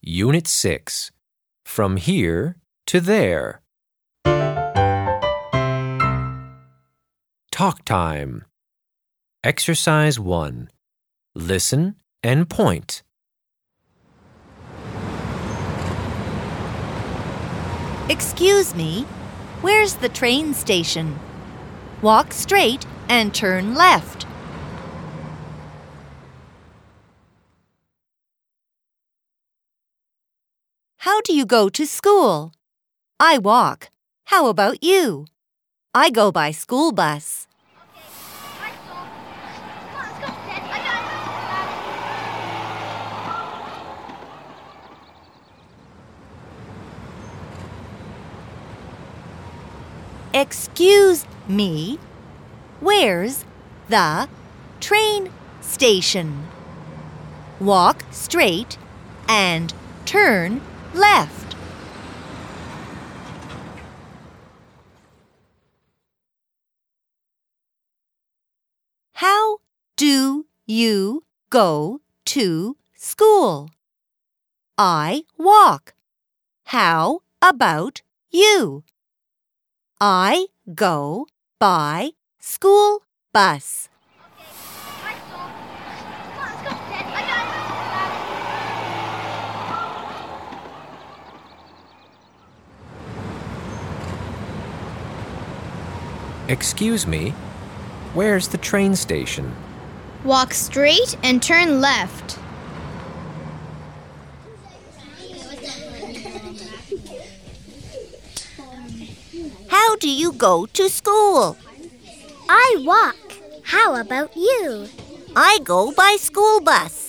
Unit 6. From here to there. Talk time. Exercise 1. Listen and point. Excuse me, where's the train station? Walk straight and turn left. How do you go to school? I walk. How about you? I go by school bus. Excuse me, where's the train station? Walk straight and turn left. How do you go to school? I walk. How about you? I go by school bus. Excuse me, where's the train station? Walk straight and turn left. How do you go to school? I walk. How about you? I go by school bus.